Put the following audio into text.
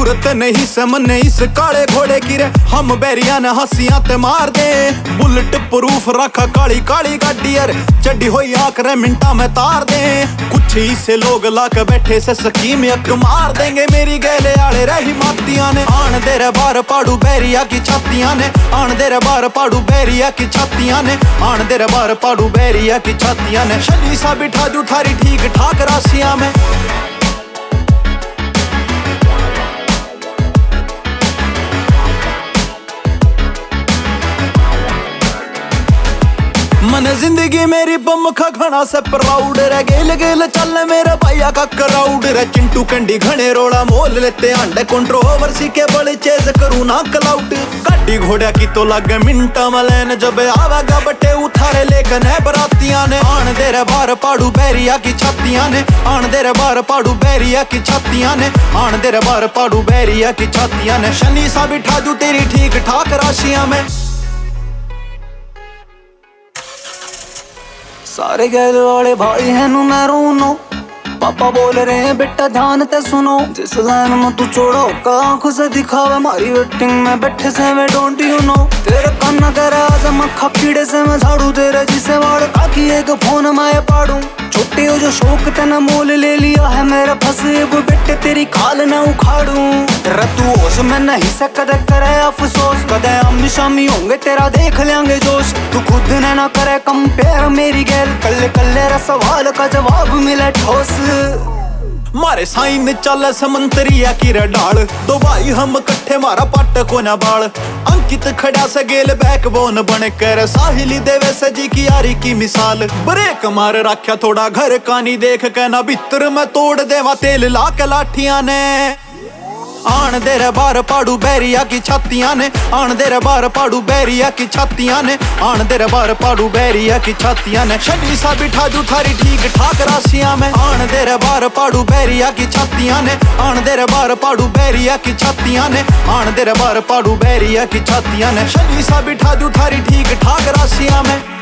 सूरत नहीं समने इस काले घोड़े की रे, हम बैरिया ने हंसियां ते मार दे। बुलेट प्रूफ रखा काली काली गाड़ी यार, चढ़ी हुई आंख रे मिंटा में तार दे। कुछ ही से लोग लाके बैठे से स्कीम एक मार देंगे मेरी गैले आले रही मातियां ने। आन दे रे बार पाड़ू बैरिया की छातियां ने, आन दे रे बार पाड़ू बैरिया की छातियां ने, आन दे रे बार पाड़ू बैरिया की छातियां ने। शनि सा बिठा जू थारी ठीक ठाक राशियां में। मन जिंदगी मेरी बम खा घना से प्राउड रे, गेल गेल चल मेरा भैया का क्राउड रे। चिंटू कंडी घने रोड़ा मोल लेते अंडे, कंट्रोवर्सी के बड़े चेज करू ना क्लाउड। गाड़ी घोड़ा की तो लगे मिंटा मलेन, जब आवेगा बटे उठारे लेकर है बरातियां ने। आन दे रे बार पाड़ू बैरिया की छातियां ने, आन दे रे बार पाड़ू बैरिया की छातियां ने, आन दे रे बार पाड़ू बैरिया की छातियां ने। शनि सा बिठा दू तेरी ठीक ठाक राशियां में। सारे गैल वाले भाई हैं नु मैं रोनो, पापा बोल रहे हैं बेटा ध्यान ते सुनो। जिस लाइन में तू छोड़ो का आंखों से दिखावे, मारी वेटिंग में बैठे से मैं डोंट यू नो। तेरे कान्ना तेरे आजम अखा कीड़े से मैं झाड़ू, तेरे जिसे वाड़ ताकि एक फोन मैं पाड़ू। छोटे हो जो शौक तेना मोल ले लिया है मेरा, फंसे वो बेटे तेरी खाल न उखाड़ू। तू होश में नहीं से कदे करे अफसोस, कदे आमनी शामी होंगे तेरा देख लेंगे जोश। तू खुद ने ना करे कंपेयर मेरी गैल, कल्ले कल्ले रा सवाल का जवाब मिले ठोस। मारे साइन चल समंतरिया की डाल, दो भाई हम कट्ठे मारा पट को न बाल। अंकित खड़ा से गेल बैकबोन बन कर, साहिली देवे से जी की यारी की मिसाल। ब्रेक मार रखा थोड़ा घर कानी देख के ना, भीतर में तोड़ देवा तेल ला के लाठियां ने। आन दे रे बार पाड़ू बैरिया की छातियां ने, आन दे रे बार पाड़ू बैरिया की छातियां ने, आन दे रे बार पाड़ू बैरिया की छातियां ने। शनि सा बिठा जू थारी ठीक ठाक राशियां में। आन दे रे बार पाड़ू बैरिया की छातियां ने, आन दे रे बार पाड़ू बैरिया की छातियां ने, आन दे रे बार पाड़ू बैरिया की छातियां ने। शनि सा बिठा जू थारी ठीक ठाक राशियां में।